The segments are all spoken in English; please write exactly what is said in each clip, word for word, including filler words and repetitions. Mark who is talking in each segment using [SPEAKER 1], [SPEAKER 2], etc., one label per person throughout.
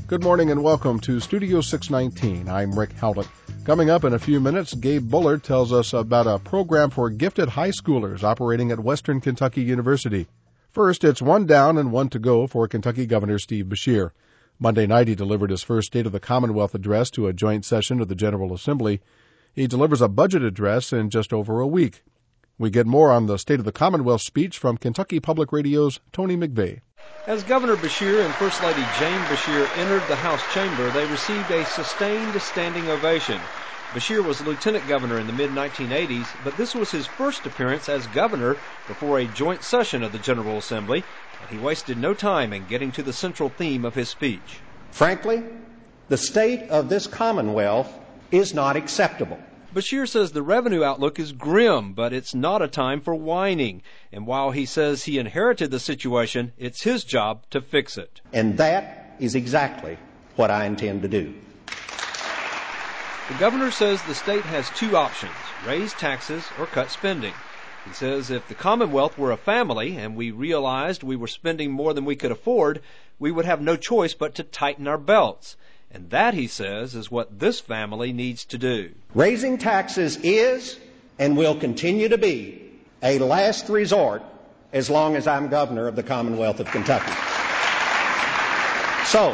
[SPEAKER 1] Good morning and welcome to Studio six nineteen. I'm Rick Howlett. Coming up in a few minutes, Gabe Bullard tells us about a program for gifted high schoolers operating at Western Kentucky University. First, it's one down and one to go for Kentucky Governor Steve Beshear. Monday night, he delivered his first State of the Commonwealth address to a joint session of the General Assembly. He delivers a budget address in just over a week. We get more on the State of the Commonwealth speech from Kentucky Public Radio's Tony McVeigh.
[SPEAKER 2] As Governor Beshear and First Lady Jane Beshear entered the House chamber, they received a sustained standing ovation. Beshear was lieutenant governor in the mid nineteen eighties, but this was his first appearance as governor before a joint session of the General Assembly, and he wasted no time in getting to the central theme of his speech.
[SPEAKER 3] Frankly, the state of this Commonwealth is not acceptable.
[SPEAKER 2] Beshear says the revenue outlook is grim, but it's not a time for whining. And while he says he inherited the situation, it's his job to fix it.
[SPEAKER 3] And that is exactly what I intend to do.
[SPEAKER 2] The governor says the state has two options, raise taxes or cut spending. He says if the Commonwealth were a family and we realized we were spending more than we could afford, we would have no choice but to tighten our belts. And that, he says, is what this family needs to do.
[SPEAKER 3] Raising taxes is and will continue to be a last resort as long as I'm governor of the Commonwealth of Kentucky. So,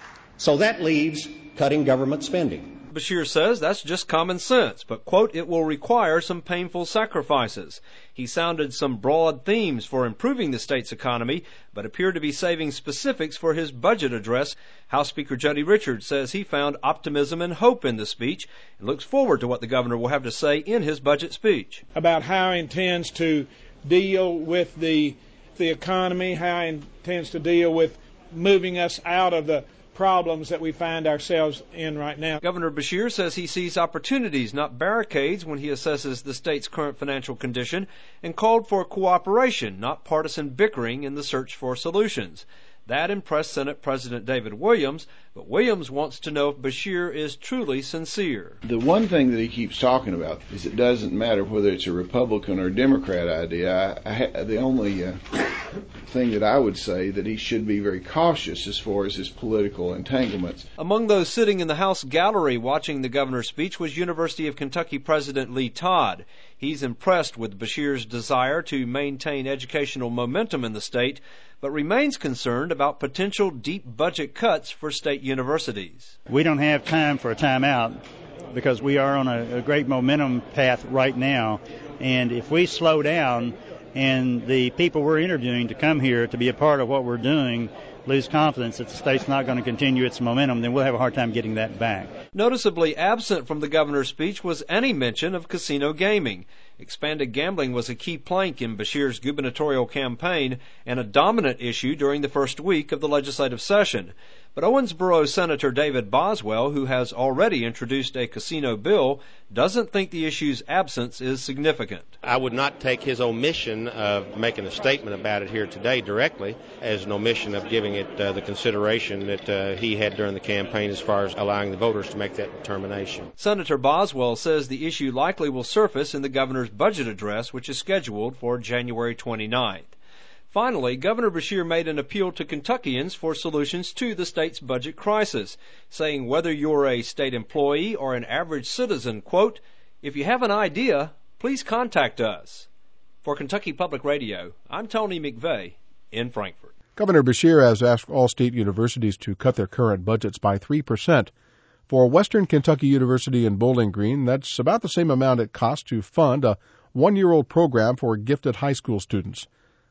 [SPEAKER 3] so that leaves cutting government spending.
[SPEAKER 2] Beshear says that's just common sense, but, quote, it will require some painful sacrifices. He sounded some broad themes for improving the state's economy, but appeared to be saving specifics for his budget address. House Speaker Jody Richards says he found optimism and hope in the speech and looks forward to what the governor will have to say in his budget speech.
[SPEAKER 4] About how he intends to deal with the, the economy, how he intends to deal with moving us out of the problems that we find ourselves in right now.
[SPEAKER 2] Governor Beshear says he sees opportunities, not barricades, when he assesses the state's current financial condition, and called for cooperation, not partisan bickering in the search for solutions. That impressed Senate President David Williams, but Williams wants to know if Beshear is truly sincere.
[SPEAKER 5] The one thing that he keeps talking about is it doesn't matter whether it's a Republican or Democrat idea. I, I, the only uh, thing that I would say that he should be very cautious as far as his political entanglements.
[SPEAKER 2] Among those sitting in the House gallery watching the governor's speech was University of Kentucky President Lee Todd. He's impressed with Beshear's desire to maintain educational momentum in the state, but remains concerned about potential deep budget cuts for state universities.
[SPEAKER 6] We don't have time for a timeout because we are on a, a great momentum path right now, and if we slow down and the people we're interviewing to come here to be a part of what we're doing lose confidence that the state's not going to continue its momentum, then we'll have a hard time getting that back.
[SPEAKER 2] Noticeably absent from the governor's speech was any mention of casino gaming. Expanded gambling was a key plank in Beshear's gubernatorial campaign and a dominant issue during the first week of the legislative session. But Owensboro Senator David Boswell, who has already introduced a casino bill, doesn't think the issue's absence is significant.
[SPEAKER 7] I would not take his omission of making a statement about it here today directly as an omission of giving it uh, the consideration that uh, he had during the campaign as far as allowing the voters to make that determination.
[SPEAKER 2] Senator Boswell says the issue likely will surface in the governor's budget address, which is scheduled for January twenty-ninth. Finally, Governor Beshear made an appeal to Kentuckians for solutions to the state's budget crisis, saying whether you're a state employee or an average citizen, quote, if you have an idea, please contact us. For Kentucky Public Radio, I'm Tony McVeigh in Frankfort.
[SPEAKER 1] Governor Beshear has asked all state universities to cut their current budgets by three percent. For Western Kentucky University in Bowling Green, that's about the same amount it costs to fund a one-year-old program for gifted high school students.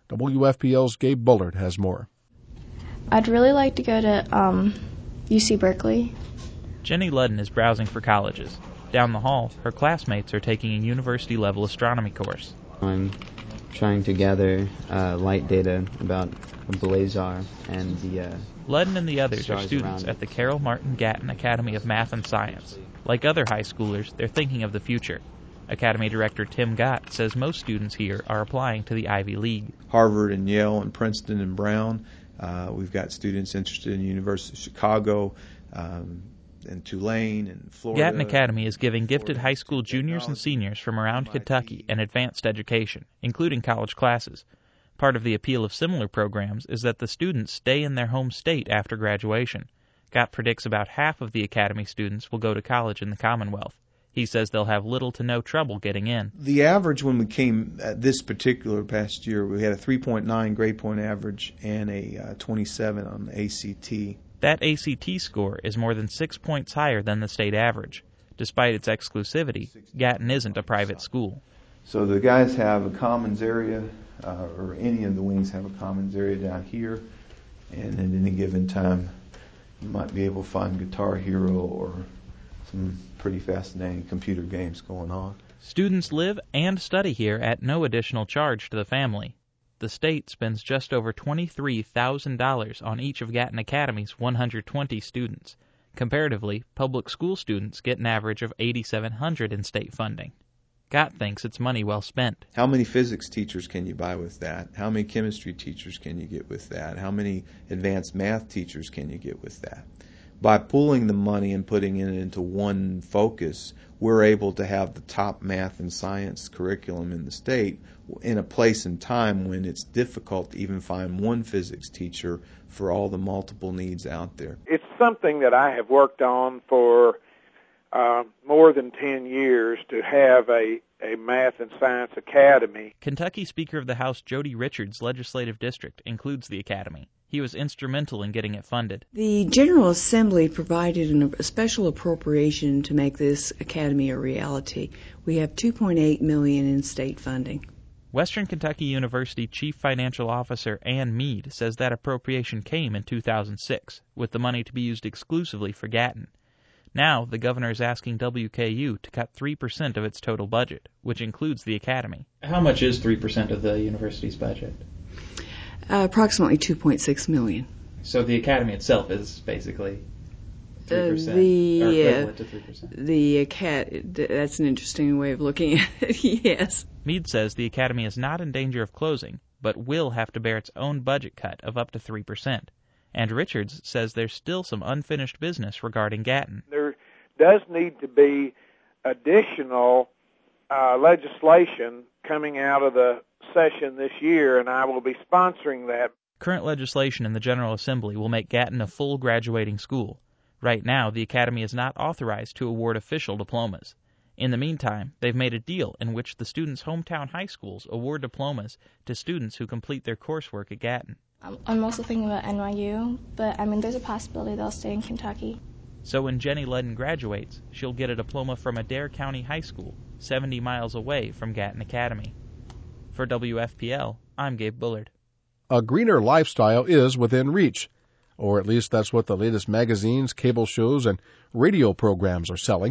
[SPEAKER 1] W F P L's Gabe Bullard has more.
[SPEAKER 8] I'd really like to go to um, U C Berkeley.
[SPEAKER 9] Jenny Ludden is browsing for colleges. Down the hall, her classmates are taking a university-level astronomy course.
[SPEAKER 10] I'm trying to gather uh, light data about a blazar and the uh,
[SPEAKER 9] Ludden and the others are students at the Carroll Martin Gatton Academy of Math and Science. Like other high schoolers, they're thinking of the future. Academy Director Tim Gott says most students here are applying to the Ivy League.
[SPEAKER 11] Harvard and Yale and Princeton and Brown. Uh, we've got students interested in the University of Chicago um, and Tulane and Florida.
[SPEAKER 9] Gatton Academy is giving gifted high school juniors and seniors from around Kentucky an advanced education, including college classes. Part of the appeal of similar programs is that the students stay in their home state after graduation. Gott predicts about half of the Academy students will go to college in the Commonwealth. He says they'll have little to no trouble getting in.
[SPEAKER 11] The average when we came at this particular past year, we had a three point nine grade point average and a uh, twenty-seven on the A C T.
[SPEAKER 9] That A C T score is more than six points higher than the state average. Despite its exclusivity, Gatton isn't a private school.
[SPEAKER 11] So the guys have a commons area, uh, or any of the wings have a commons area down here, and at any given time you might be able to find Guitar Hero or some pretty fascinating computer games going on.
[SPEAKER 9] Students live and study here at no additional charge to the family. The state spends just over twenty-three thousand dollars on each of Gatton Academy's one hundred twenty students. Comparatively, public school students get an average of eight thousand seven hundred dollars in state funding. Gott thinks it's money well spent.
[SPEAKER 11] How many physics teachers can you buy with that? How many chemistry teachers can you get with that? How many advanced math teachers can you get with that? By pooling the money and putting it into one focus, we're able to have the top math and science curriculum in the state in a place and time when it's difficult to even find one physics teacher for all the multiple needs out there.
[SPEAKER 12] It's something that I have worked on for uh, more than ten years, to have a, a math and science academy.
[SPEAKER 9] Kentucky Speaker of the House Jody Richards' legislative district includes the academy. He was instrumental in getting it funded.
[SPEAKER 13] The General Assembly provided an, a special appropriation to make this academy a reality. We have two point eight million dollars in state funding.
[SPEAKER 9] Western Kentucky University Chief Financial Officer Ann Mead says that appropriation came in two thousand six, with the money to be used exclusively for Gatton. Now, the governor is asking W K U to cut three percent of its total budget, which includes the academy.
[SPEAKER 14] How much is three percent of the university's budget?
[SPEAKER 13] Uh, approximately two point six million dollars.
[SPEAKER 14] So the academy itself is basically three percent,
[SPEAKER 13] uh, the,
[SPEAKER 14] or equivalent to three percent.
[SPEAKER 13] The acad- that's an interesting way of looking at it, yes.
[SPEAKER 9] Mead says the academy is not in danger of closing, but will have to bear its own budget cut of up to three percent. And Richards says there's still some unfinished business regarding Gatton.
[SPEAKER 12] There does need to be additional uh, legislation coming out of the session this year, and I will be sponsoring that.
[SPEAKER 9] Current legislation in the General Assembly will make Gatton a full graduating school. Right now, the Academy is not authorized to award official diplomas. In the meantime, they've made a deal in which the students' hometown high schools award diplomas to students who complete their coursework at Gatton.
[SPEAKER 8] I'm also thinking about N Y U, but I mean, there's a possibility they'll stay in Kentucky.
[SPEAKER 9] So when Jenny Ledden graduates, she'll get a diploma from Adair County High School, seventy miles away from Gatton Academy. For W F P L, I'm Gabe Bullard.
[SPEAKER 1] A greener lifestyle is within reach, or at least that's what the latest magazines, cable shows, and radio programs are selling.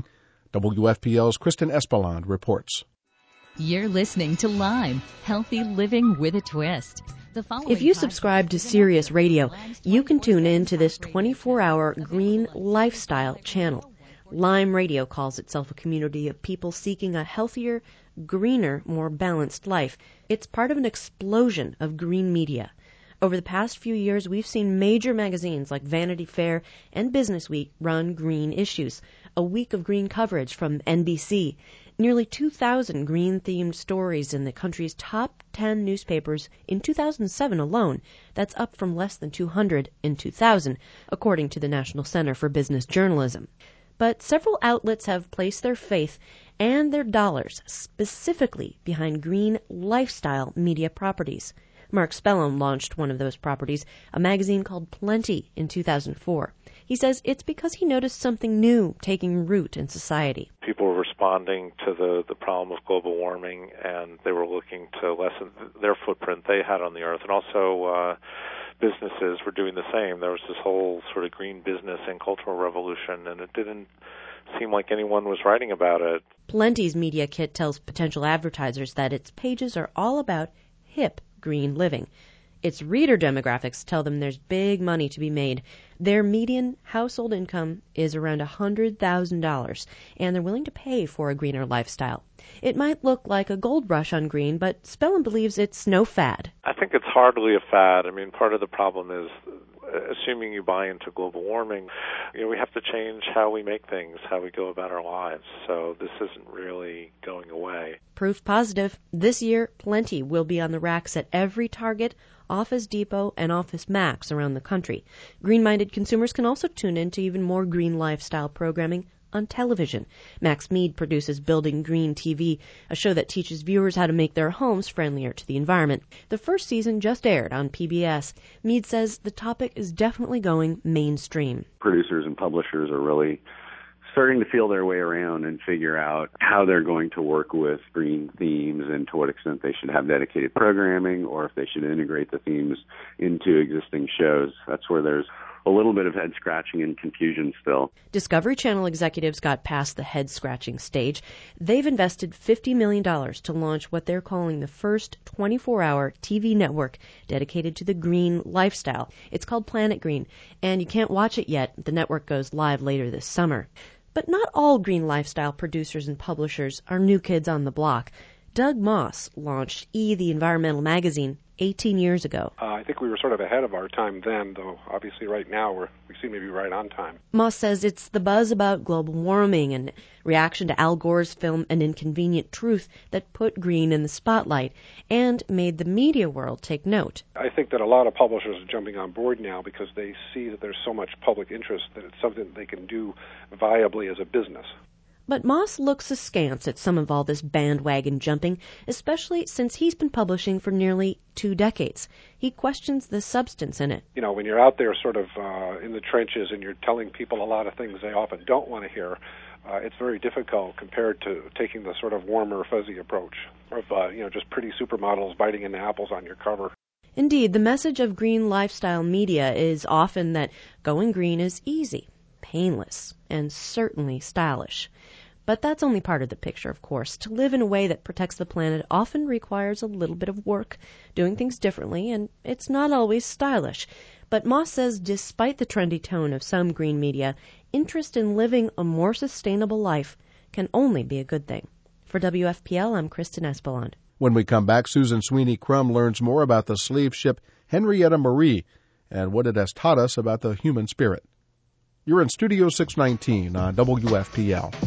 [SPEAKER 1] W F P L's Kristen Espeland reports.
[SPEAKER 15] You're listening to Lime, healthy living with a twist.
[SPEAKER 16] If you subscribe to Sirius Radio, you can tune in to this twenty-four hour green lifestyle channel. Lime Radio calls itself a community of people seeking a healthier, greener, more balanced life. It's part of an explosion of green media. Over the past few years, we've seen major magazines like Vanity Fair and Business Week run green issues, a week of green coverage from N B C, nearly two thousand green-themed stories in the country's top ten newspapers in two thousand seven alone. That's up from less than two hundred in two thousand, according to the National Center for Business Journalism. But several outlets have placed their faith and their dollars specifically behind green lifestyle media properties. Mark Spellum launched one of those properties, a magazine called Plenty, in two thousand four. He says it's because he noticed something new taking root in society.
[SPEAKER 17] People were responding to the, the problem of global warming, and they were looking to lessen their footprint they had on the earth. And also uh, businesses were doing the same. There was this whole sort of green business and cultural revolution, and it didn't seem like anyone was writing about it.
[SPEAKER 16] Plenty's media kit tells potential advertisers that its pages are all about hip green living. Its reader demographics tell them there's big money to be made. Their median household income is around one hundred thousand dollars, and they're willing to pay for a greener lifestyle. It might look like a gold rush on green, but Spellman believes it's no fad.
[SPEAKER 17] I think it's hardly a fad. I mean, part of the problem is assuming you buy into global warming, you know, we have to change how we make things, how we go about our lives. So this isn't really going away.
[SPEAKER 16] Proof positive. This year, plenty will be on the racks at every Target, Office Depot, and Office Max around the country. Green-minded consumers can also tune in to even more green lifestyle programming on television. Max Mead produces Building Green T V, a show that teaches viewers how to make their homes friendlier to the environment. The first season just aired on P B S. Mead says the topic is definitely going mainstream.
[SPEAKER 18] Producers and publishers are really starting to feel their way around and figure out how they're going to work with green themes and to what extent they should have dedicated programming or if they should integrate the themes into existing shows. That's where there's a little bit of head-scratching and confusion still.
[SPEAKER 16] Discovery Channel executives got past the head-scratching stage. They've invested fifty million dollars to launch what they're calling the first twenty-four hour T V network dedicated to the green lifestyle. It's called Planet Green, and you can't watch it yet. The network goes live later this summer. But not all green lifestyle producers and publishers are new kids on the block. Doug Moss launched E! The Environmental Magazine eighteen years ago.
[SPEAKER 19] Uh, I think we were sort of ahead of our time then, though obviously right now we're, we seem to be right on time.
[SPEAKER 16] Moss says it's the buzz about global warming and reaction to Al Gore's film An Inconvenient Truth that put green in the spotlight and made the media world take note.
[SPEAKER 19] I think that a lot of publishers are jumping on board now because they see that there's so much public interest that it's something that they can do viably as a business.
[SPEAKER 16] But Moss looks askance at some of all this bandwagon jumping, especially since he's been publishing for nearly two decades. He questions the substance in it.
[SPEAKER 19] You know, when you're out there sort of uh, in the trenches and you're telling people a lot of things they often don't want to hear, uh, it's very difficult compared to taking the sort of warmer, fuzzy approach of, uh, you know, just pretty supermodels biting into apples on your cover.
[SPEAKER 16] Indeed, the message of green lifestyle media is often that going green is easy, painless, and certainly stylish. But that's only part of the picture, of course. To live in a way that protects the planet often requires a little bit of work, doing things differently, and it's not always stylish. But Moss says despite the trendy tone of some green media, interest in living a more sustainable life can only be a good thing. For W F P L, I'm Kristen Espelon.
[SPEAKER 1] When we come back, Susan Sweeney Crum learns more about the slave ship Henrietta Marie and what it has taught us about the human spirit. You're in Studio six nineteen on W F P L.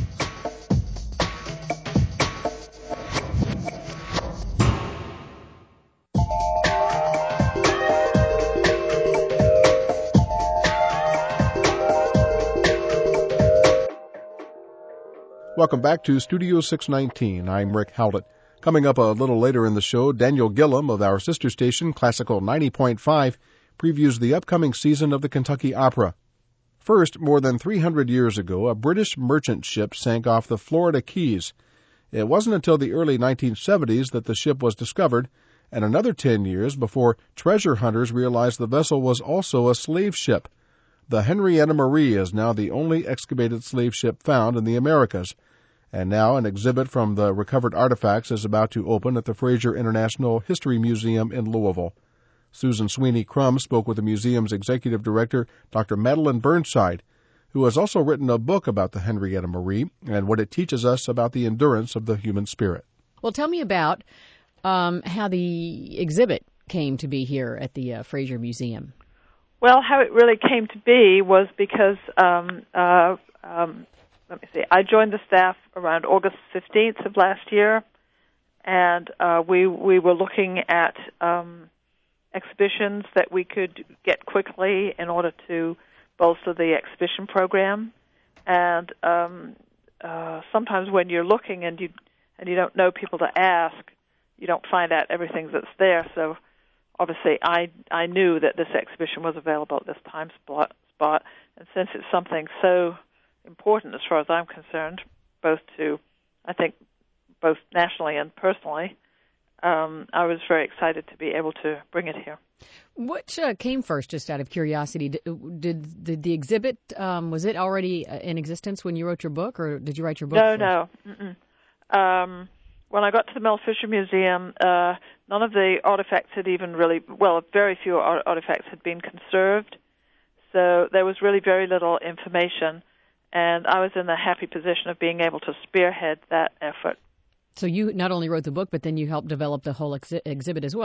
[SPEAKER 1] Welcome back to Studio six nineteen. I'm Rick Howlett. Coming up a little later in the show, Daniel Gillum of our sister station, Classical ninety point five, previews the upcoming season of the Kentucky Opera. First, more than three hundred years ago, a British merchant ship sank off the Florida Keys. It wasn't until the early nineteen seventies that the ship was discovered, and another ten years before treasure hunters realized the vessel was also a slave ship. The Henrietta Marie is now the only excavated slave ship found in the Americas. And now an exhibit from the recovered artifacts is about to open at the Fraser International History Museum in Louisville. Susan Sweeney Crum spoke with the museum's executive director, Doctor Madeline Burnside, who has also written a book about the Henrietta Marie and what it teaches us about the endurance of the human spirit.
[SPEAKER 20] Well, tell me about um, how the exhibit came to be here at the uh, Fraser Museum.
[SPEAKER 21] Well, how it really came to be was because um, uh, um, Let me see. I joined the staff around August fifteenth of last year, and uh, we we were looking at um, exhibitions that we could get quickly in order to bolster the exhibition program. And um, uh, sometimes when you're looking and you and you don't know people to ask, you don't find out everything that's there. So obviously, I I knew that this exhibition was available at this time spot, spot and since it's something so important as far as I'm concerned, both to, I think, both nationally and personally, um, I was very excited to be able to bring it here.
[SPEAKER 20] What uh, came first, just out of curiosity? Did, did, did the exhibit, um, was it already in existence when you wrote your book, or did you write your book
[SPEAKER 21] No,
[SPEAKER 20] first?
[SPEAKER 21] no. Mm-mm. Um, when I got to the Mel Fisher Museum, uh, none of the artifacts had even really, well, very few artifacts had been conserved, so there was really very little information. And I was in the happy position of being able to spearhead that effort.
[SPEAKER 20] So you not only wrote the book, but then you helped develop the whole ex- exhibit as well.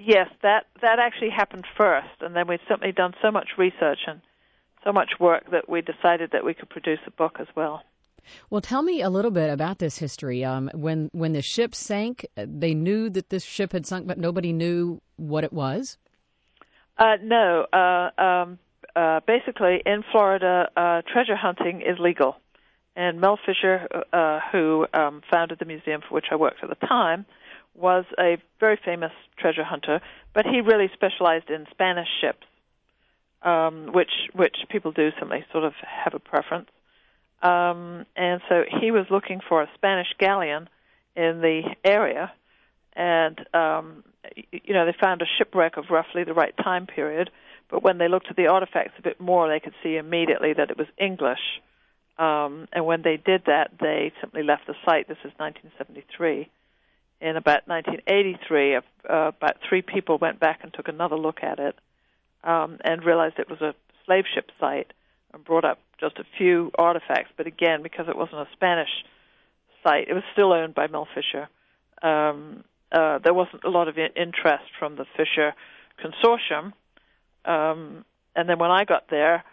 [SPEAKER 21] yes, that that actually happened first, and then we'd simply done so much research and so much work that we decided that we could produce a book as well.
[SPEAKER 20] Well, tell me a little bit about this history. Um, when when the ship sank, they knew that this ship had sunk, but nobody knew what it was?
[SPEAKER 21] Uh, no. Uh, um, uh, basically, in Florida, uh, treasure hunting is legal. And Mel Fisher, uh, who um, founded the museum for which I worked at the time, was a very famous treasure hunter, but he really specialized in Spanish ships, um, which which people do simply sort of have a preference. Um, and so he was looking for a Spanish galleon in the area, and um, you know, they found a shipwreck of roughly the right time period, but when they looked at the artifacts a bit more, they could see immediately that it was English. Um, and when they did that, they simply left the site. This is nineteen seventy-three. In about nineteen eighty-three, uh, about three people went back and took another look at it um, and realized it was a slave ship site and brought up just a few artifacts. But again, because it wasn't a Spanish site, it was still owned by Mel Fisher. Um, uh, there wasn't a lot of interest from the Fisher consortium. Um, and then when I got there,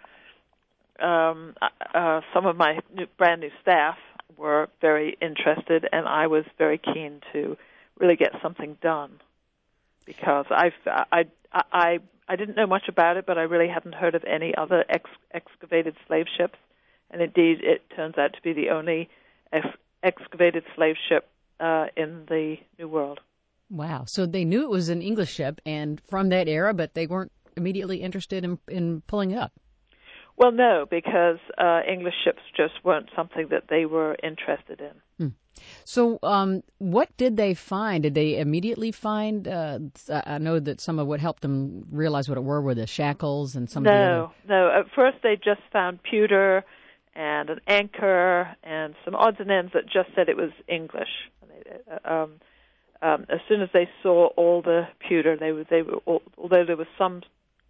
[SPEAKER 21] Um, uh, some of my new, brand new staff were very interested, and I was very keen to really get something done because I, I, I, I didn't know much about it, but I really hadn't heard of any other ex- excavated slave ships, and indeed it turns out to be the only ex- excavated slave ship uh, in the New World.
[SPEAKER 20] Wow. So they knew it was an English ship and from that era, but they weren't immediately interested in, in pulling it up.
[SPEAKER 21] Well, no, because uh, English ships just weren't something that they were interested in.
[SPEAKER 20] Hmm. So um, what did they find? Did they immediately find, uh, I know that some of what helped them realize what it were were the shackles and some
[SPEAKER 21] no,
[SPEAKER 20] of the other...
[SPEAKER 21] No, at first they just found pewter and an anchor and some odds and ends that just said it was English. Um, um, as soon as they saw all the pewter, they were, they were, although there was some,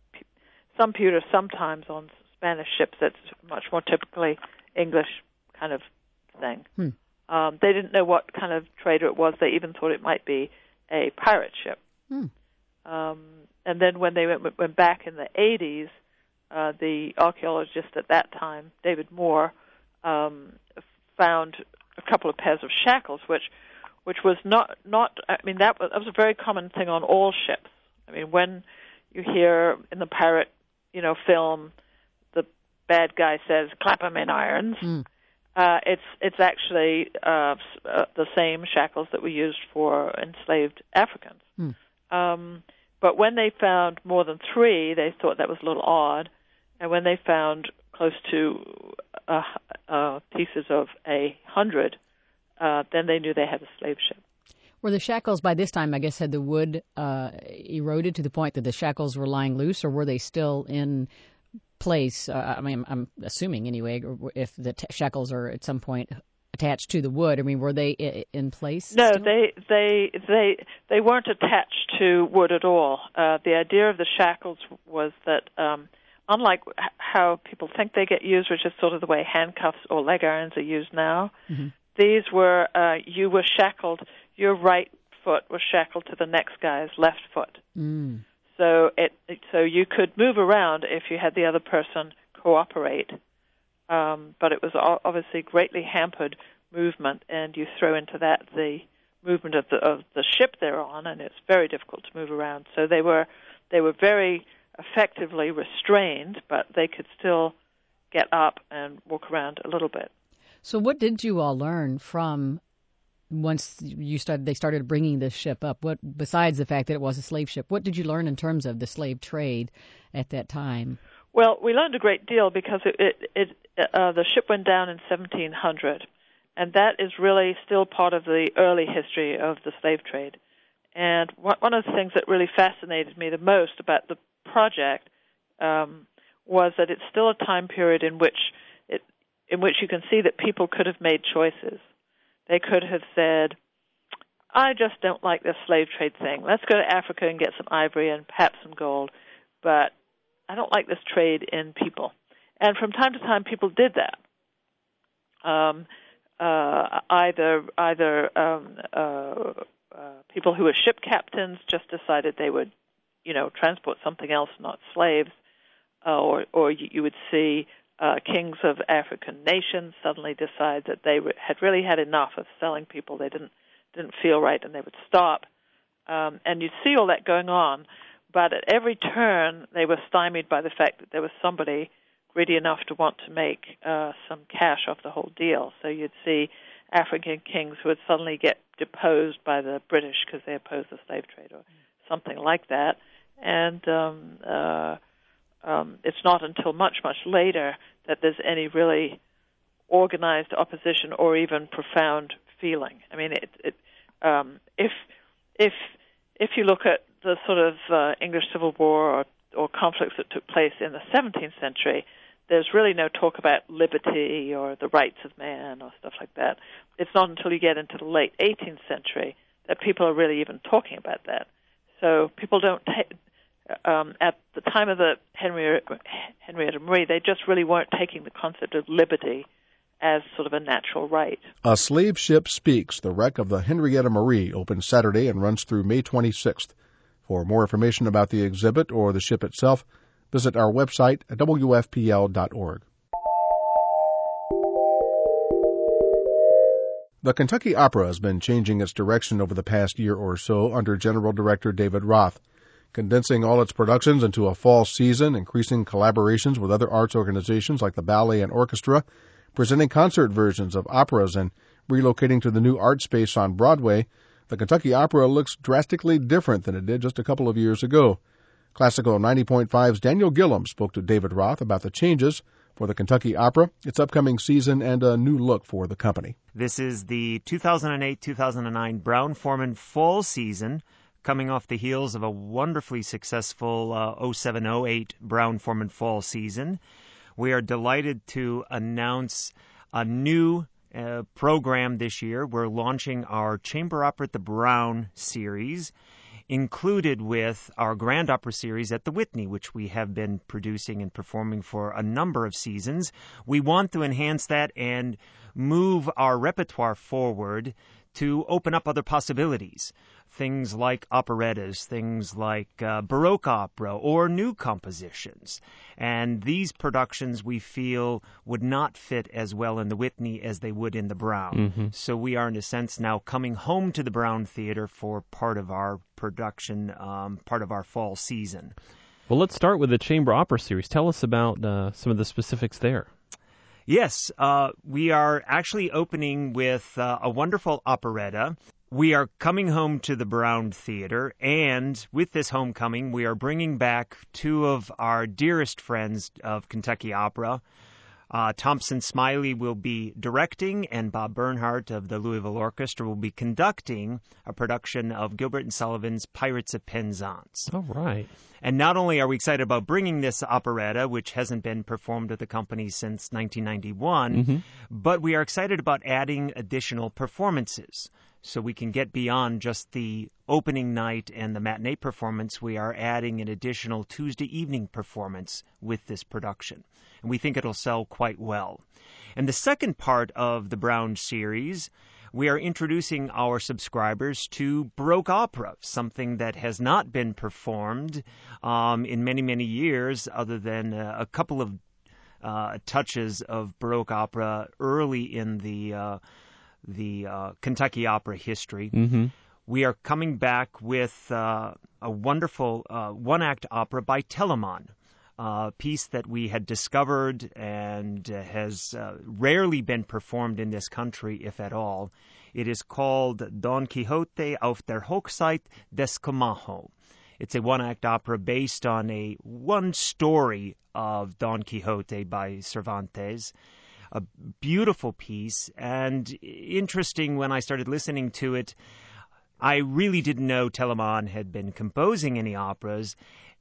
[SPEAKER 21] some pewter sometimes on Spanish ships, that's much more typically English kind of thing.
[SPEAKER 20] Hmm.
[SPEAKER 21] Um, they didn't know what kind of trader it was. They even thought it might be a pirate ship.
[SPEAKER 20] Hmm.
[SPEAKER 21] Um, and then when they went, went back in the eighties, uh, the archaeologist at that time, David Moore, um, found a couple of pairs of shackles, which which was not, not I mean, that was, that was a very common thing on all ships. I mean, when you hear in the pirate, you know, film, bad guy says, clap 'em in irons.
[SPEAKER 20] Mm.
[SPEAKER 21] Uh, it's it's actually uh, uh, the same shackles that were used for enslaved Africans.
[SPEAKER 20] Mm.
[SPEAKER 21] Um, but when they found more than three, they thought that was a little odd. And when they found close to uh, uh, pieces of a hundred, uh, then they knew they had a slave ship.
[SPEAKER 20] Were the shackles, by this time, I guess, had the wood uh, eroded to the point that the shackles were lying loose, or were they still in place? uh, I mean, I'm assuming anyway, if the t- shackles are at some point attached to the wood. I mean, were they I- in place?
[SPEAKER 21] No,
[SPEAKER 20] still?
[SPEAKER 21] they they they they weren't attached to wood at all. Uh, the idea of the shackles was that, um, unlike how people think they get used, which is sort of the way handcuffs or leg irons are used now,
[SPEAKER 20] mm-hmm.
[SPEAKER 21] these were uh, you were shackled. Your right foot was shackled to the next guy's left foot.
[SPEAKER 20] Mm.
[SPEAKER 21] So it, so you could move around if you had the other person cooperate, um, but it was obviously greatly hampered movement, and you throw into that the movement of the of the ship they're on, and it's very difficult to move around. So they were they were very effectively restrained, but they could still get up and walk around a little bit.
[SPEAKER 20] So what did you all learn from? Once you started, they started bringing this ship up. What, besides the fact that it was a slave ship, what did you learn in terms of the slave trade at that time?
[SPEAKER 21] Well, we learned a great deal because it, it, it uh, the ship went down in seventeen hundred, and that is really still part of the early history of the slave trade. And one of the things that really fascinated me the most about the project um, was that it's still a time period in which it in which you can see that people could have made choices. They could have said, I just don't like this slave trade thing. Let's go to Africa and get some ivory and perhaps some gold. But I don't like this trade in people. And from time to time, people did that. Um, uh, either either um, uh, uh, people who were ship captains just decided they would, you know, transport something else, not slaves, uh, or or you, you would see uh, kings of African nations suddenly decide that they re- had really had enough of selling people they didn't didn't feel right, and they would stop. Um, and you'd see all that going on, but at every turn they were stymied by the fact that there was somebody greedy enough to want to make uh, some cash off the whole deal. So you'd see African kings who would suddenly get deposed by the British because they opposed the slave trade or something like that. And um, uh, um, it's not until much, much later that there's any really organized opposition or even profound feeling. I mean, it, it, um, if if if you look at the sort of uh, English Civil War or, or conflicts that took place in the seventeenth century, there's really no talk about liberty or the rights of man or stuff like that. It's not until you get into the late eighteenth century that people are really even talking about that. So people don't ta- um, at the time of the Henrietta, Henrietta Marie, they just really weren't taking the concept of liberty as sort of a natural right.
[SPEAKER 1] A Slave Ship Speaks, the wreck of the Henrietta Marie, opens Saturday and runs through May twenty-sixth. For more information about the exhibit or the ship itself, visit our website at w f p l dot org. The Kentucky Opera has been changing its direction over the past year or so under General Director David Roth, condensing all its productions into a fall season, increasing collaborations with other arts organizations like the ballet and orchestra, presenting concert versions of operas, and relocating to the new art space on Broadway. The Kentucky Opera looks drastically different than it did just a couple of years ago. Classical ninety point five's Daniel Gillum spoke to David Roth about the changes for the Kentucky Opera, its upcoming season, and a new look for the company.
[SPEAKER 3] This is the two thousand eight two thousand nine Brown-Forman fall season, coming off the heels of a wonderfully successful uh, oh seven oh eight Brown-Forman fall season. We are delighted to announce a new uh, program this year. We're launching our Chamber Opera at the Brown series, included with our Grand Opera series at the Whitney, which we have been producing and performing for a number of seasons. We want to enhance that and move our repertoire forward to open up other possibilities. Things like operettas, things like uh, Baroque opera, or new compositions. And these productions, we feel, would not fit as well in the Whitney as they would in the Brown.
[SPEAKER 22] Mm-hmm.
[SPEAKER 3] So we are, in a sense, now coming home to the Brown Theater for part of our production, um, part of our fall season.
[SPEAKER 22] Well, let's start with the Chamber Opera series. Tell us about uh, some of the specifics there.
[SPEAKER 3] Yes, uh, we are actually opening with uh, a wonderful operetta. We are coming home to the Brown Theater, and with this homecoming, we are bringing back two of our dearest friends of Kentucky Opera. Uh, Thompson Smiley will be directing, and Bob Bernhardt of the Louisville Orchestra will be conducting a production of Gilbert and Sullivan's Pirates of Penzance.
[SPEAKER 22] All right.
[SPEAKER 3] And not only are we excited about bringing this operetta, which hasn't been performed at the company since nineteen ninety-one,
[SPEAKER 22] Mm-hmm.
[SPEAKER 3] but we are excited about adding additional performances. So we can get beyond just the opening night and the matinee performance. We are adding an additional Tuesday evening performance with this production. And we think it'll sell quite well. And the second part of the Brown series, we are introducing our subscribers to Baroque opera, something that has not been performed um, in many, many years, other than uh, a couple of uh, touches of Baroque opera early in the uh, the uh, Kentucky Opera history.
[SPEAKER 22] Mm-hmm.
[SPEAKER 3] We are coming back with uh, a wonderful uh, one-act opera by Telemann, a piece that we had discovered and uh, has uh, rarely been performed in this country, if at all. It is called Don Quixote auf der Hochzeit des Comajo. It's a one-act opera based on a one story of Don Quixote by Cervantes. A beautiful piece, and interesting when I started listening to it. I really didn't know Telemann had been composing any operas,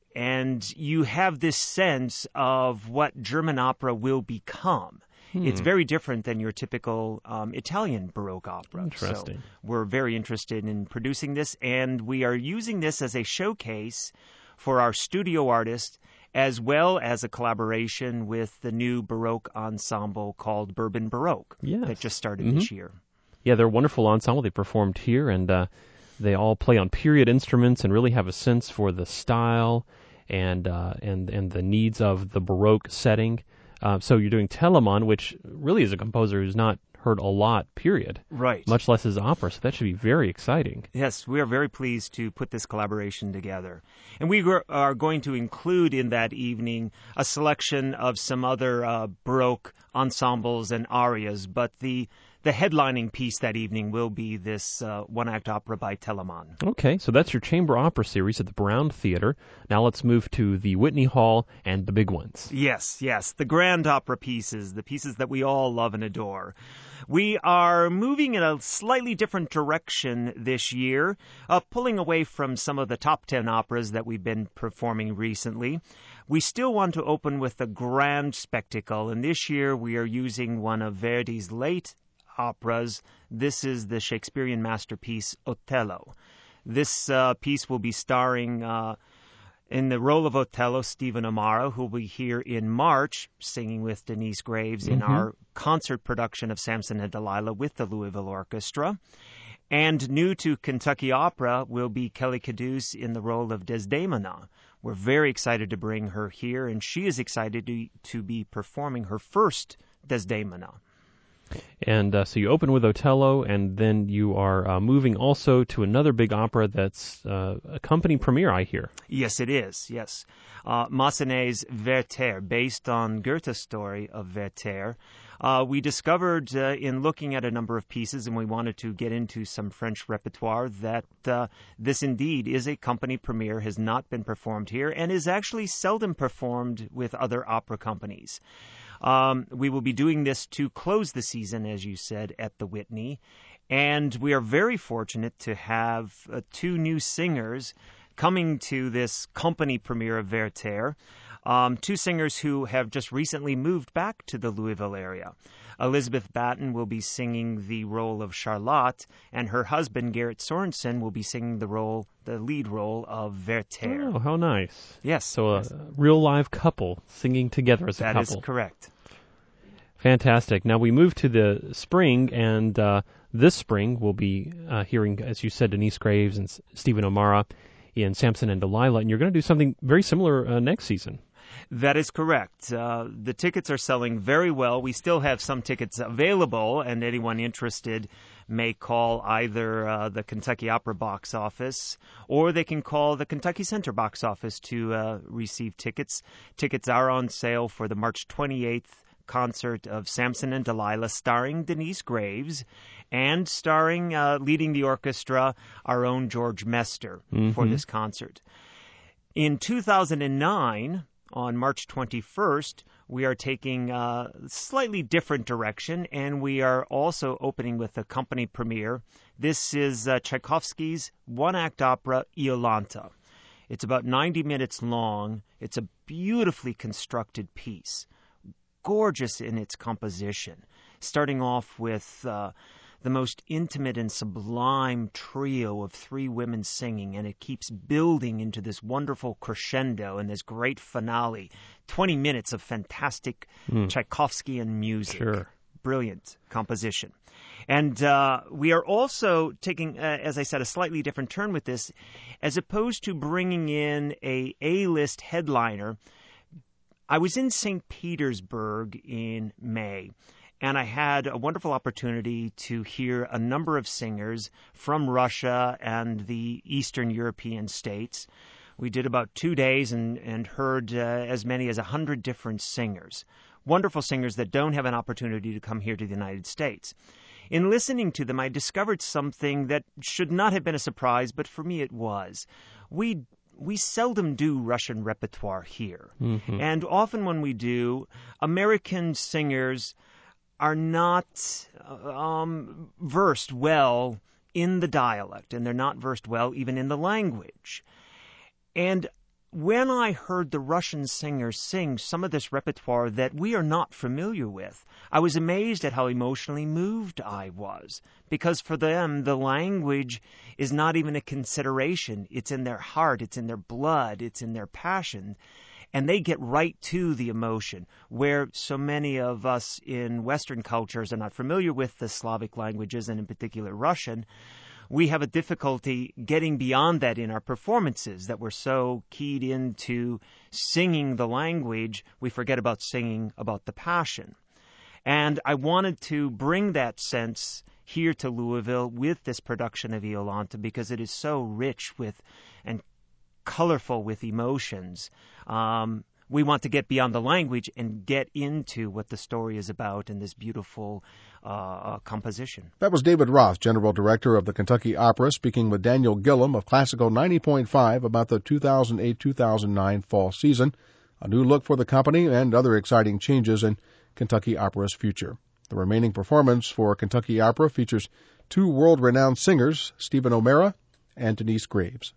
[SPEAKER 3] and you have this sense of what German opera will become. Hmm. It's very different than your typical um, Italian Baroque opera.
[SPEAKER 22] Interesting.
[SPEAKER 3] So we're very interested in producing this, and we are using this as a showcase for our studio artists, as well as a collaboration with the new Baroque ensemble called Bourbon Baroque
[SPEAKER 22] yes.
[SPEAKER 3] that just started
[SPEAKER 22] mm-hmm.
[SPEAKER 3] this year.
[SPEAKER 22] Yeah, they're a wonderful ensemble. They performed here, and uh, They all play on period instruments and really have a sense for the style and uh, and and the needs of the Baroque setting. Uh, so you're doing Telemann, which really is a composer who's not heard a lot, period.
[SPEAKER 3] Right.
[SPEAKER 22] Much less his opera, so that should be very exciting.
[SPEAKER 3] Yes, we are very pleased to put this collaboration together. And we are going to include in that evening a selection of some other uh, Baroque ensembles and arias, but the the headlining piece that evening will be this uh, one-act opera by Telemann.
[SPEAKER 22] Okay, so that's your chamber opera series at the Brown Theater. Now let's move to the Whitney Hall and the big ones.
[SPEAKER 3] Yes, yes, the grand opera pieces, the pieces that we all love and adore. We are moving in a slightly different direction this year, uh, pulling away from some of the top ten operas that we've been performing recently. We still want to open with a grand spectacle, and this year we are using one of Verdi's late operas. This is the Shakespearean masterpiece, Otello. This uh, piece will be starring uh, in the role of Otello, Stephen Amaro, who will be here in March, singing with Denise Graves in
[SPEAKER 22] Mm-hmm.
[SPEAKER 3] our concert production of Samson and Delilah with the Louisville Orchestra. And new to Kentucky Opera will be Kelly Caduce in the role of Desdemona. We're very excited to bring her here, and she is excited to, to be performing her first Desdemona.
[SPEAKER 22] And uh, so you open with Otello, and then you are uh, moving also to another big opera that's uh, a company premiere, I hear.
[SPEAKER 3] Yes, it is, yes. Uh, Massenet's Werther, based on Goethe's story of Werther. Uh, we discovered uh, in looking at a number of pieces, and we wanted to get into some French repertoire, that uh, this indeed is a company premiere, has not been performed here, and is actually seldom performed with other opera companies. Um, we will be doing this to close the season, as you said, at the Whitney. And we are very fortunate to have uh, two new singers coming to this company premiere of Werther. Um, two singers who have just recently moved back to the Louisville area. Elizabeth Batten will be singing the role of Charlotte, and her husband, Garrett Sorensen, will be singing the role, the lead role of Werther.
[SPEAKER 22] Oh, how nice.
[SPEAKER 3] Yes.
[SPEAKER 22] So a
[SPEAKER 3] yes.
[SPEAKER 22] real live couple singing together as a
[SPEAKER 3] that
[SPEAKER 22] couple.
[SPEAKER 3] That is correct.
[SPEAKER 22] Fantastic. Now we move to the spring, and uh, this spring we'll be uh, hearing, as you said, Denise Graves and S- Stephen O'Mara in Samson and Delilah, and you're going to do something very similar uh, next season.
[SPEAKER 3] That is correct. Uh, the tickets are selling very well. We still have some tickets available, and anyone interested may call either uh, the Kentucky Opera box office, or they can call the Kentucky Center box office to uh, receive tickets. Tickets are on sale for the March twenty-eighth concert of Samson and Delilah, starring Denise Graves, and starring, uh, leading the orchestra, our own George Mester
[SPEAKER 22] mm-hmm.
[SPEAKER 3] for this concert. In two thousand nine, on March twenty-first, we are taking a slightly different direction, and we are also opening with a company premiere. This is uh, Tchaikovsky's one-act opera, Iolanta. It's about ninety minutes long. It's a beautifully constructed piece, gorgeous in its composition, starting off with uh, the most intimate and sublime trio of three women singing, and it keeps building into this wonderful crescendo and this great finale. Twenty minutes of fantastic mm. Tchaikovskyan music.
[SPEAKER 22] Sure.
[SPEAKER 3] Brilliant composition. And uh, we are also taking, uh, as I said, a slightly different turn with this. As opposed to bringing in a A-list headliner, I was in Saint Petersburg in May, and I had a wonderful opportunity to hear a number of singers from Russia and the Eastern European states. We did about two days and, and heard uh, as many as a hundred different singers, wonderful singers that don't have an opportunity to come here to the United States. In listening to them, I discovered something that should not have been a surprise, but for me it was. We We seldom do Russian repertoire here.
[SPEAKER 22] Mm-hmm.
[SPEAKER 3] And often when we do, American singers are not um, versed well in the dialect, and they're not versed well even in the language. And when I heard the Russian singers sing some of this repertoire that we are not familiar with, I was amazed at how emotionally moved I was, because for them, the language is not even a consideration. It's in their heart, it's in their blood, it's in their passion, and they get right to the emotion, where so many of us in Western cultures are not familiar with the Slavic languages, and in particular Russian. we have a difficulty getting beyond that in our performances, that we're so keyed into singing the language, we forget about singing about the passion. And I wanted to bring that sense here to Louisville with this production of Iolanta, because it is so rich with and colorful with emotions. Um, we want to get beyond the language and get into what the story is about in this beautiful uh, uh, composition.
[SPEAKER 1] That was David Roth, General Director of the Kentucky Opera, speaking with Daniel Gillum of Classical ninety point five about the two thousand eight two thousand nine fall season, a new look for the company, and other exciting changes in Kentucky Opera's future. The remaining performance for Kentucky Opera features two world-renowned singers, Stephen O'Mara and Denise Graves.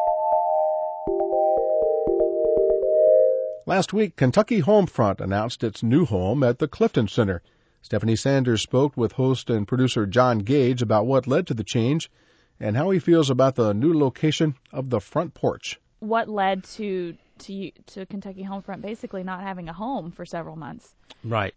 [SPEAKER 1] Last week, Kentucky Homefront announced its new home at the Clifton Center. Stephanie Sanders spoke with host and producer John Gage about what led to the change and how he feels about the new location of the front porch.
[SPEAKER 4] What led to to to Kentucky Homefront basically not having a home for several months?
[SPEAKER 5] Right.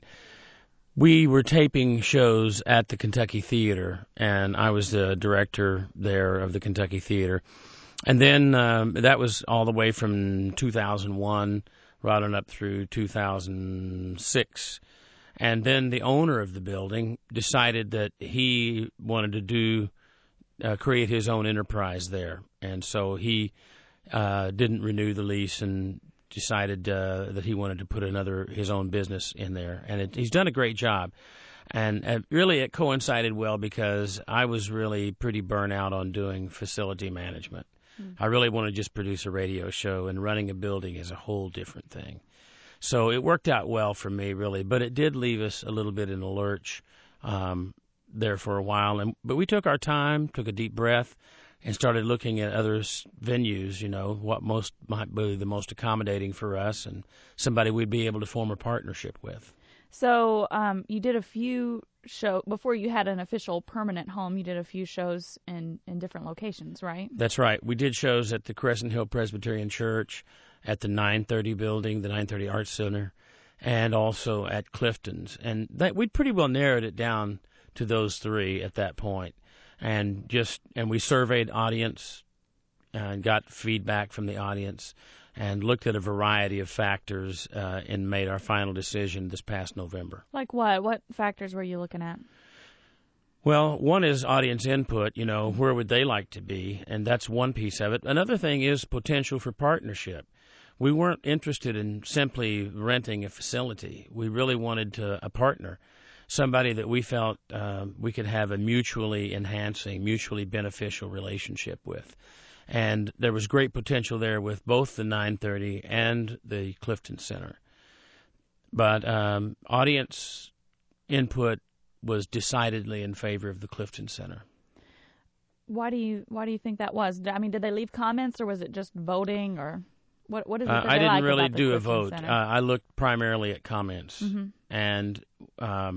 [SPEAKER 5] We were taping shows at the Kentucky Theater, and I was the director there of the Kentucky Theater. And then um, that was all the way from two thousand one right on up through two thousand six. And then the owner of the building decided that he wanted to do uh, create his own enterprise there. And so he uh, didn't renew the lease and decided uh, that he wanted to put another his own business in there. And it, he's done a great job. And uh, really it coincided well because I was really pretty burnt out on doing facility management. I really want to just produce a radio show, and running a building is a whole different thing. So it worked out well for me, really, but it did leave us a little bit in a lurch um, there for a while. And but we took our time, took a deep breath, and started looking at other venues, you know, what most might be the most accommodating for us and somebody we'd be able to form a partnership with.
[SPEAKER 4] So um, you did a few shows, before you had an official permanent home, you did a few shows in, in different locations, right?
[SPEAKER 5] That's right. We did shows at the Crescent Hill Presbyterian Church, at the nine thirty building, the nine thirty Arts Center, and also at Clifton's. And that, we'd pretty well narrowed it down to those three at that point. And just and we surveyed audience and got feedback from the audience, and looked at a variety of factors uh, and made our final decision this past November.
[SPEAKER 4] Like what? What factors were you looking at?
[SPEAKER 5] Well, one is audience input, you know, where would they like to be, and that's one piece of it. Another thing is potential for partnership. We weren't interested in simply renting a facility. We really wanted to, a partner, somebody that we felt uh, we could have a mutually enhancing, mutually beneficial relationship with. And there was great potential there with both the nine thirty and the Clifton Center. But um, audience input was decidedly in favor of the Clifton Center.
[SPEAKER 4] Why do you Why do you think that was? I mean, did they leave comments, or was it just voting, or what? What is it that
[SPEAKER 5] uh, I
[SPEAKER 4] they
[SPEAKER 5] didn't
[SPEAKER 4] like
[SPEAKER 5] really
[SPEAKER 4] about the
[SPEAKER 5] do
[SPEAKER 4] Clifton
[SPEAKER 5] a vote.
[SPEAKER 4] Center?
[SPEAKER 5] Uh, I looked primarily at comments,
[SPEAKER 4] mm-hmm.
[SPEAKER 5] and um,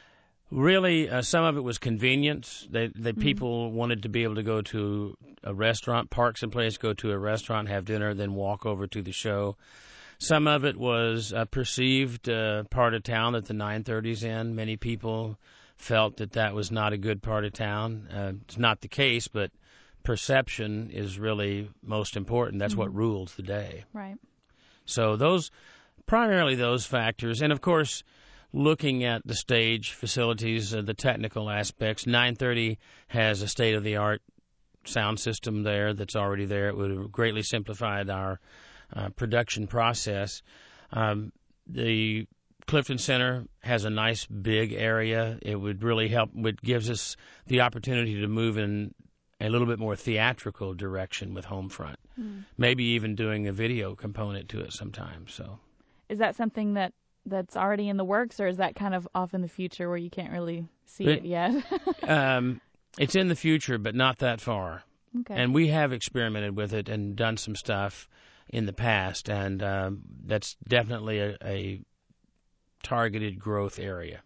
[SPEAKER 5] really, uh, some of it was convenience. They, they
[SPEAKER 4] mm-hmm.
[SPEAKER 5] people wanted to be able to go to a restaurant, park someplace, go to a restaurant, have dinner, then walk over to the show. Some of it was a perceived uh, part of town that the nine thirty's in. Many people felt that that was not a good part of town. Uh, it's not the case, but perception is really most important. That's mm-hmm. what rules the day.
[SPEAKER 4] Right.
[SPEAKER 5] So those, primarily those factors, and of course, looking at the stage facilities, uh, the technical aspects. nine thirty has a state-of-the-art sound system there that's already there. It would have greatly simplified our uh, production process. Um, the Clifton Center has a nice big area. It would really help. It gives us the opportunity to move in a little bit more theatrical direction with Homefront. Mm. Maybe even doing a video component to it sometime. So,
[SPEAKER 4] is that something that that's already in the works, or is that kind of off in the future where you can't really see
[SPEAKER 5] but,
[SPEAKER 4] it yet?
[SPEAKER 5] um, it's in the future, but not that far.
[SPEAKER 4] Okay.
[SPEAKER 5] And we have experimented with it and done some stuff in the past, and um, that's definitely a, a targeted growth area.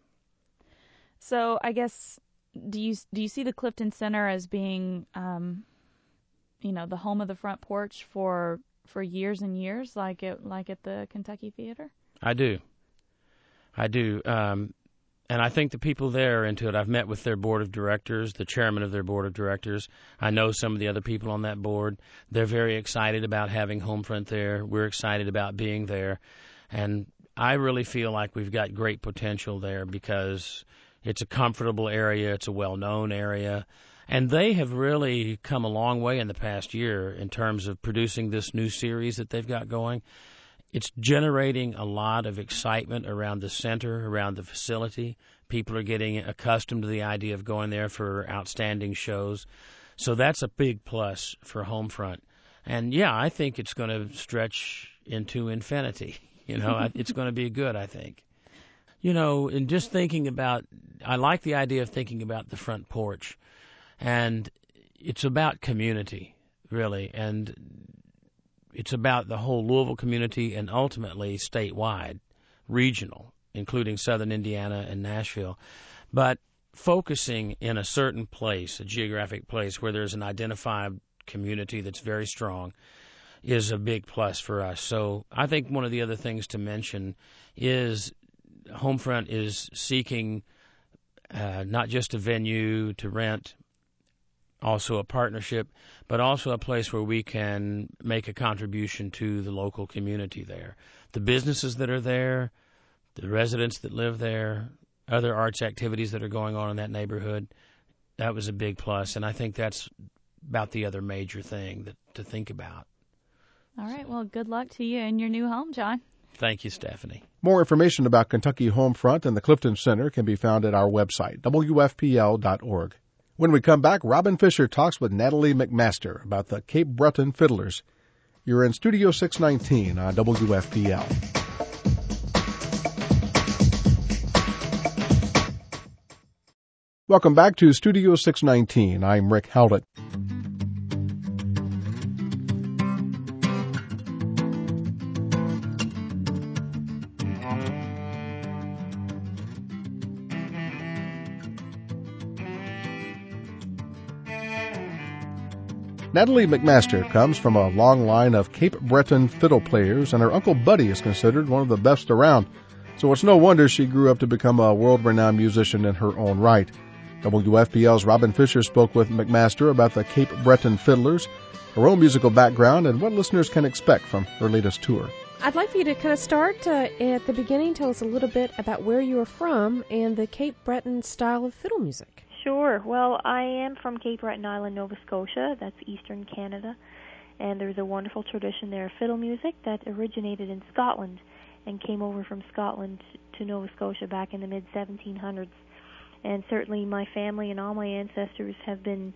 [SPEAKER 4] So I guess, do you do you see the Clifton Center as being, um, you know, the home of the front porch for for years and years, like it like at the Kentucky Theater?
[SPEAKER 5] I do. I do. Um, And I think the people there are into it. I've met with their board of directors, the chairman of their board of directors. I know some of the other people on that board. They're very excited about having Homefront there. We're excited about being there. And I really feel like we've got great potential there because it's a comfortable area. It's a well-known area. And they have really come a long way in the past year in terms of producing this new series that they've got going. It's generating a lot of excitement around the center, around the facility. People are getting accustomed to the idea of going there for outstanding shows. So that's a big plus for Homefront. And, yeah, I think it's going to stretch into infinity. You know, it's going to be good, I think. You know, and just thinking about, I like the idea of thinking about the front porch. And it's about community, really. And it's about the whole Louisville community and ultimately statewide, regional, including southern Indiana and Nashville. But focusing in a certain place, a geographic place where there's an identified community that's very strong is a big plus for us. So I think one of the other things to mention is Homefront is seeking uh, not just a venue to rent, also a partnership, but also a place where we can make a contribution to the local community there. The businesses that are there, the residents that live there, other arts activities that are going on in that neighborhood, that was a big plus, and I think that's about the other major thing that to think about.
[SPEAKER 4] All right, well, good luck to you in your new home, John.
[SPEAKER 5] Thank you, Stephanie.
[SPEAKER 1] More information about Kentucky Homefront and the Clifton Center can be found at our website, W F P L dot org. When we come back, Robin Fisher talks with Natalie McMaster about the Cape Breton Fiddlers. You're in Studio six nineteen on W F P L. Welcome back to Studio six nineteen. I'm Rick Howlett. Natalie McMaster comes from a long line of Cape Breton fiddle players, and her Uncle Buddy is considered one of the best around. So it's no wonder she grew up to become a world-renowned musician in her own right. W F P L's Robin Fisher spoke with McMaster about the Cape Breton Fiddlers, her own musical background, and what listeners can expect from her latest tour.
[SPEAKER 6] I'd like for you to kind of start uh, at the beginning. Tell us a little bit about where you are from and the Cape Breton style of fiddle music.
[SPEAKER 7] Sure. Well, I am from Cape Breton Island, Nova Scotia. That's eastern Canada. And there's a wonderful tradition there of fiddle music that originated in Scotland and came over from Scotland to Nova Scotia back in the mid seventeen hundreds. And certainly my family and all my ancestors have been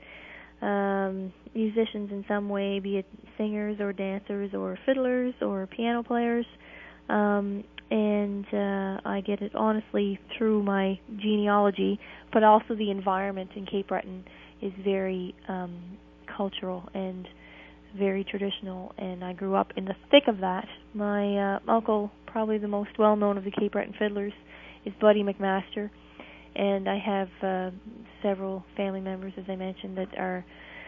[SPEAKER 7] um, musicians in some way, be it singers or dancers or fiddlers or piano players. Um, and uh, I get it honestly through my genealogy, but also the environment in Cape Breton is very um, cultural and very traditional, and I grew up in the thick of that. My uh, uncle, probably the most well-known of the Cape Breton fiddlers, is Buddy McMaster, and I have uh, several family members, as I mentioned, that are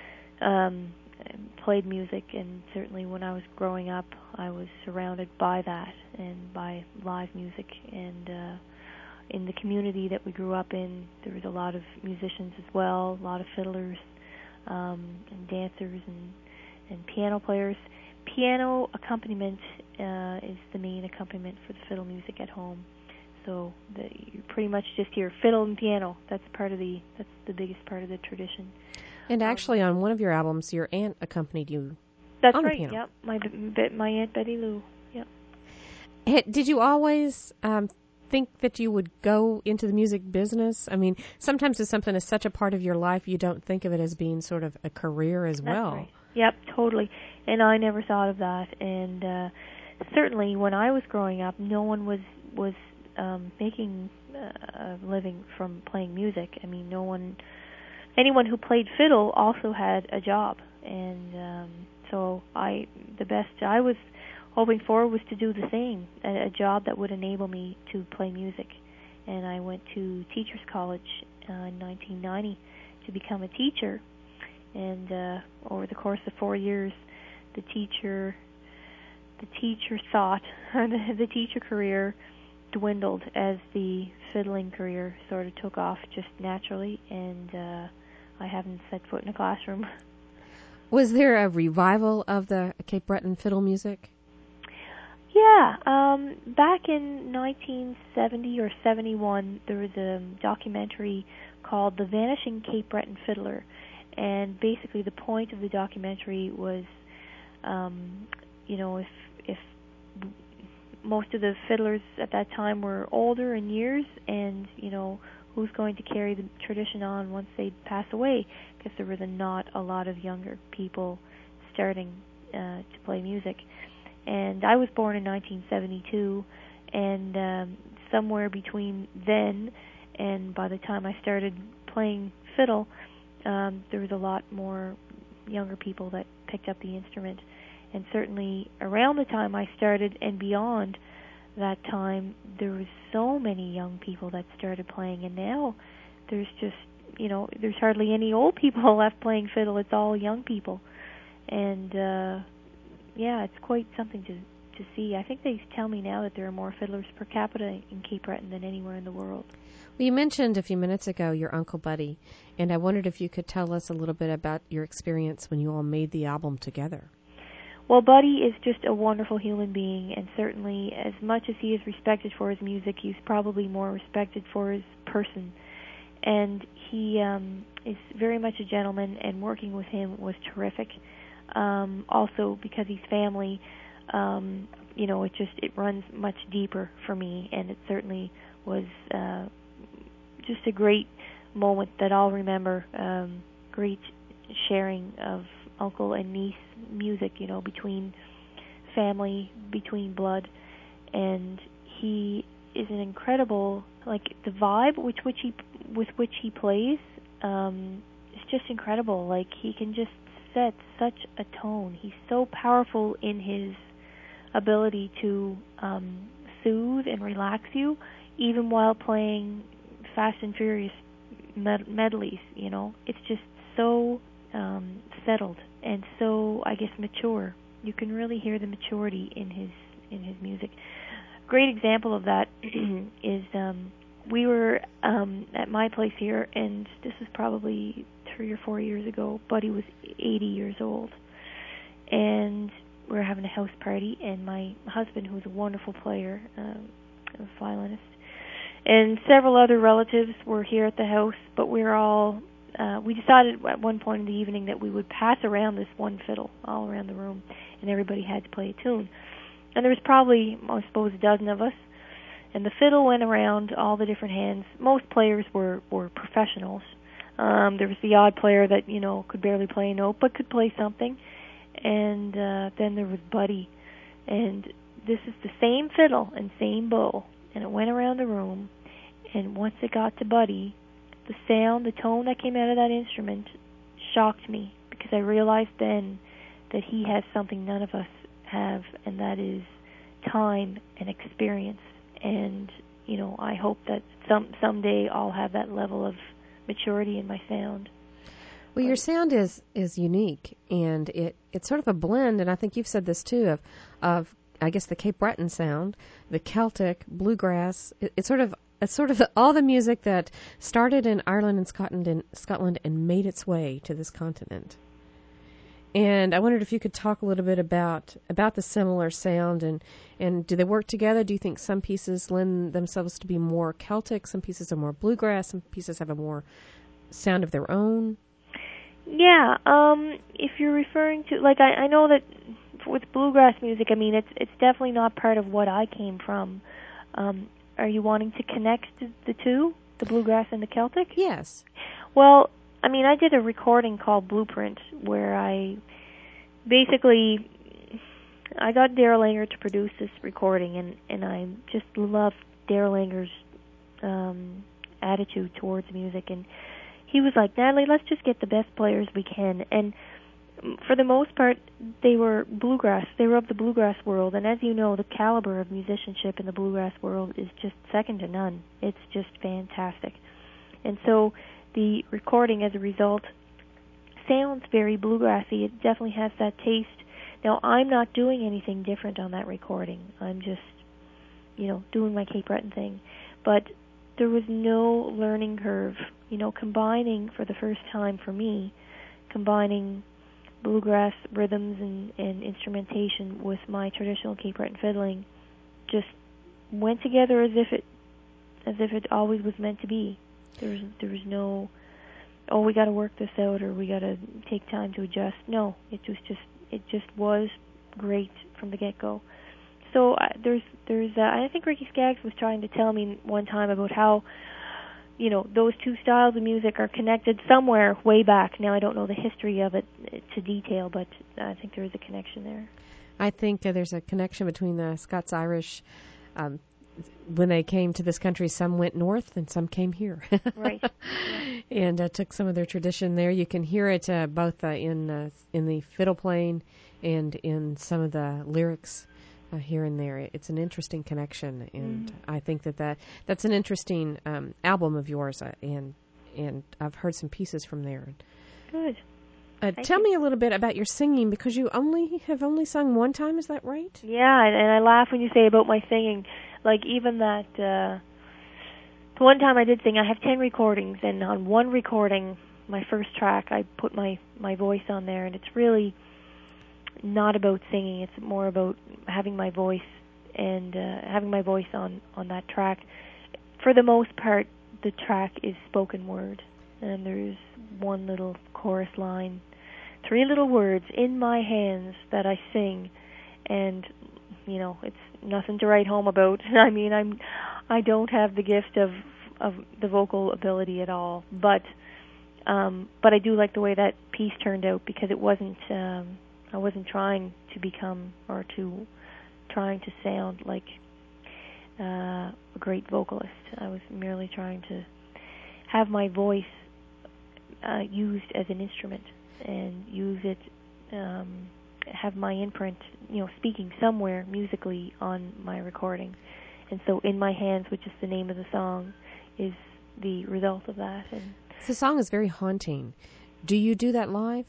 [SPEAKER 7] um, played music, and certainly when I was growing up, I was surrounded by that and by live music. And uh, in the community that we grew up in, there was a lot of musicians as well, a lot of fiddlers um, and dancers and, and piano players. Piano accompaniment uh, is the main accompaniment for the fiddle music at home. So the, you pretty much just hear fiddle and piano. That's part of the that's the biggest part of the tradition.
[SPEAKER 6] And actually, on one of your albums, your aunt accompanied you.
[SPEAKER 7] That's
[SPEAKER 6] on
[SPEAKER 7] right.
[SPEAKER 6] The piano.
[SPEAKER 7] Yep, my my aunt Betty Lou. Yep.
[SPEAKER 6] Did you always um, think that you would go into the music business? I mean, sometimes it's something that's such a part of your life, you don't think of it as being sort of a career as
[SPEAKER 7] That's
[SPEAKER 6] well.
[SPEAKER 7] Right. Yep, totally. And I never thought of that. And uh, certainly, when I was growing up, no one was was um, making uh, a living from playing music. I mean, no one. Anyone who played fiddle also had a job, and um, so I, the best I was hoping for was to do the same, a, a job that would enable me to play music. And I went to Teachers College uh, in nineteen ninety to become a teacher. And uh, over the course of four years, the teacher, the teacher thought, the, the teacher career dwindled as the fiddling career sort of took off just naturally, and uh, I haven't set foot in a classroom.
[SPEAKER 6] Was there a revival of the Cape Breton fiddle music?
[SPEAKER 7] Yeah, um, back in nineteen seventy or seventy-one, there was a documentary called The Vanishing Cape Breton Fiddler, and basically the point of the documentary was, um, you know, if if most of the fiddlers at that time were older in years, and, you know, who's going to carry the tradition on once they pass away, because there was a not a lot of younger people starting uh, to play music. And I was born in nineteen seventy-two, and um, somewhere between then and by the time I started playing fiddle, um, there was a lot more younger people that picked up the instrument. And certainly around the time I started and beyond that time, there was so many young people that started playing. And now there's just, you know, there's hardly any old people left playing fiddle. It's all young people. And, uh, yeah, it's quite something to to see. I think they tell me now that there are more fiddlers per capita in Cape Breton than anywhere in the world.
[SPEAKER 6] Well, you mentioned a few minutes ago your Uncle Buddy, and I wondered if you could tell us a little bit about your experience when you all made the album together.
[SPEAKER 7] Well, Buddy is just a wonderful human being, and certainly as much as he is respected for his music, he's probably more respected for his person. And he um, is very much a gentleman, and working with him was terrific. Um, also, because he's family, um, you know, it just it runs much deeper for me, and it certainly was uh, just a great moment that I'll remember. Um, great sharing of uncle and niece music, you know, between family, between blood, and he is an incredible, like the vibe with which he with which he plays, um, is just incredible. Like he can just set such a tone. He's so powerful in his ability to um, soothe and relax you, even while playing Fast and Furious med- medleys. You know, it's just so um, settled and so, I guess, mature. You can really hear the maturity in his in his music. Great example of that is um, we were um, at my place here, and this was probably three or four years ago. Buddy was eighty years old, and we were having a house party, and my husband, who's a wonderful player, um, a violinist, and several other relatives were here at the house, but we were all, uh, we decided at one point in the evening that we would pass around this one fiddle all around the room, and everybody had to play a tune. And there was probably, I suppose, a dozen of us, and the fiddle went around all the different hands. Most players were, were professionals. Um, there was the odd player that, you know, could barely play a note, but could play something. And uh, then there was Buddy. And this is the same fiddle and same bow. And it went around the room. And once it got to Buddy, the sound, the tone that came out of that instrument shocked me, because I realized then that he has something none of us have, and that is time and experience. And, you know, I hope that some someday I'll have that level of maturity in my sound.
[SPEAKER 6] Well, your sound is, is unique, and it, it's sort of a blend, and I think you've said this too, of, of I guess, the Cape Breton sound, the Celtic, bluegrass. It, it's sort of it's sort of all the music that started in Ireland and Scotland and Scotland and made its way to this continent. And I wondered if you could talk a little bit about about the similar sound, and, and do they work together? Do you think some pieces lend themselves to be more Celtic, some pieces are more bluegrass, some pieces have a more sound of their own?
[SPEAKER 7] Yeah, um, if you're referring to, like, I, I know that with bluegrass music, I mean, it's it's definitely not part of what I came from. Um, are you wanting to connect the two, the bluegrass and the Celtic?
[SPEAKER 6] Yes.
[SPEAKER 7] Well, I mean, I did a recording called Blueprint, where I basically, I got Daryl Anger to produce this recording, and, and I just loved Daryl Anger's um, attitude towards music, and he was like, Natalie, let's just get the best players we can. And for the most part, they were bluegrass. They were of the bluegrass world. And as you know, the caliber of musicianship in the bluegrass world is just second to none. It's just fantastic. And so the recording, as a result, sounds very bluegrassy. It definitely has that taste. Now, I'm not doing anything different on that recording. I'm just you know, doing my Cape Breton thing. But there was no learning curve, you know, combining for the first time for me, combining bluegrass rhythms and, and instrumentation with my traditional Cape Breton fiddling just went together as if it as if it always was meant to be. There was there was no, oh, we got to work this out or we got to take time to adjust. No, it was just it just was great from the get-go. So uh, there's there's uh, I think Ricky Skaggs was trying to tell me one time about how, you know, those two styles of music are connected somewhere way back. Now I don't know the history of it to detail, but I think there is a connection there.
[SPEAKER 6] I think uh, there's a connection between the Scots-Irish. Um, when they came to this country, some went north and some came here.
[SPEAKER 7] Right. Yeah.
[SPEAKER 6] And uh, took some of their tradition there. You can hear it uh, both uh, in uh, in the fiddle playing and in some of the lyrics uh, here and there. It's an interesting connection, and mm. I think that, that that's an interesting um, album of yours, uh, and and I've heard some pieces from there.
[SPEAKER 7] Good.
[SPEAKER 6] Uh, tell you. me a little bit about your singing, because you only have only sung one time. Is that right?
[SPEAKER 7] Yeah, and, and I laugh when you say about my singing. Like even that, uh, the one time I did sing, I have ten recordings, and on one recording, my first track, I put my, my voice on there, and it's really not about singing. It's more about having my voice and uh, having my voice on, on that track. For the most part, the track is spoken word, and there's one little chorus line, three little words, in my hands, that I sing, and you know, it's nothing to write home about. I mean, I'm, I don't have the gift of of the vocal ability at all, but um, but I do like the way that piece turned out, because it wasn't, um, I wasn't trying to become or to trying to sound like uh, a great vocalist. I was merely trying to have my voice uh, used as an instrument and use it. Um, have my imprint, you know, speaking somewhere musically on my recording. And so In My Hands, which is the name of the song, is the result of that. And
[SPEAKER 6] the song is very haunting. Do you do that live?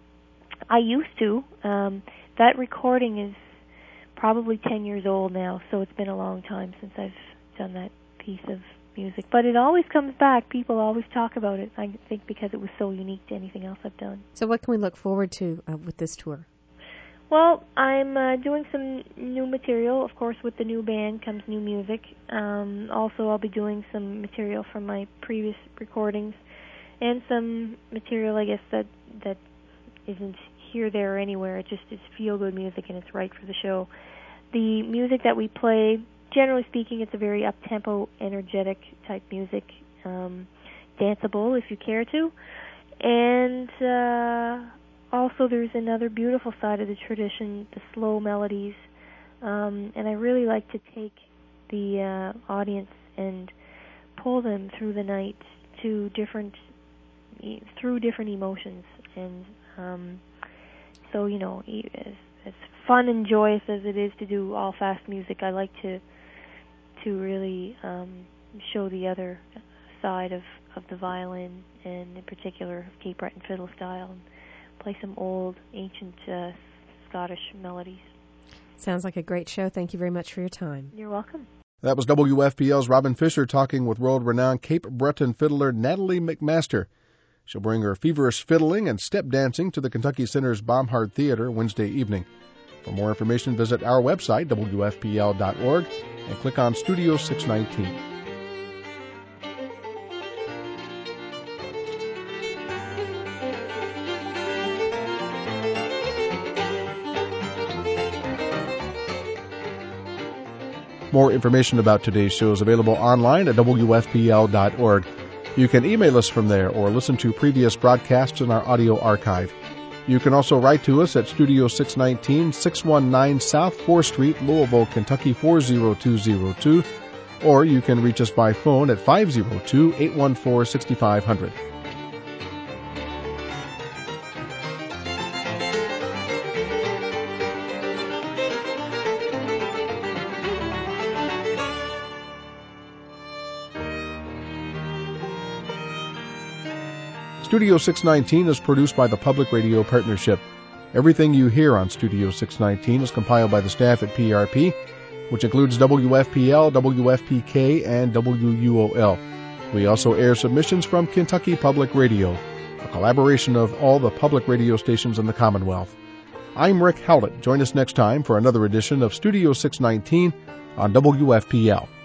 [SPEAKER 7] I used to. Um, that recording is probably ten years old now, so it's been a long time since I've done that piece of music. But it always comes back. People always talk about it, I think, because it was so unique to anything else I've done.
[SPEAKER 6] So what can we look forward to uh, with this tour?
[SPEAKER 7] Well, I'm uh, doing some new material. Of course, with the new band comes new music. Um, also, I'll be doing some material from my previous recordings, and some material, I guess, that that isn't here, there, or anywhere. It just is feel-good music, and it's right for the show. The music that we play, generally speaking, it's a very up-tempo, energetic type music, um, danceable if you care to, and Uh, Also, there's another beautiful side of the tradition, the slow melodies, um, and I really like to take the uh, audience and pull them through the night to different, through different emotions. And um, so, you know, as, as fun and joyous as it is to do all fast music, I like to to really um, show the other side of, of the violin, and in particular Cape Breton fiddle style. Play some old, ancient uh, Scottish melodies.
[SPEAKER 6] Sounds like a great show. Thank you very much for your time.
[SPEAKER 7] You're welcome.
[SPEAKER 1] That was W F P L's Robin Fisher talking with world-renowned Cape Breton fiddler Natalie McMaster. She'll bring her feverish fiddling and step dancing to the Kentucky Center's Baumhard Theater Wednesday evening. For more information, visit our website, W F P L dot org, and click on Studio six nineteen. More information about today's show is available online at W F P L dot org. You can email us from there or listen to previous broadcasts in our audio archive. You can also write to us at Studio six nineteen, six one nine South fourth Street, Louisville, Kentucky four zero two zero two, or you can reach us by phone at five zero two, eight one four, six five zero zero. Studio six nineteen is produced by the Public Radio Partnership. Everything you hear on Studio six nineteen is compiled by the staff at P R P. which includes W F P L, W F P K, and W U O L. We also air submissions from Kentucky Public Radio, a collaboration of all the public radio stations in the Commonwealth. I'm Rick Howlett. Join us next time for another edition of Studio six nineteen on W F P L.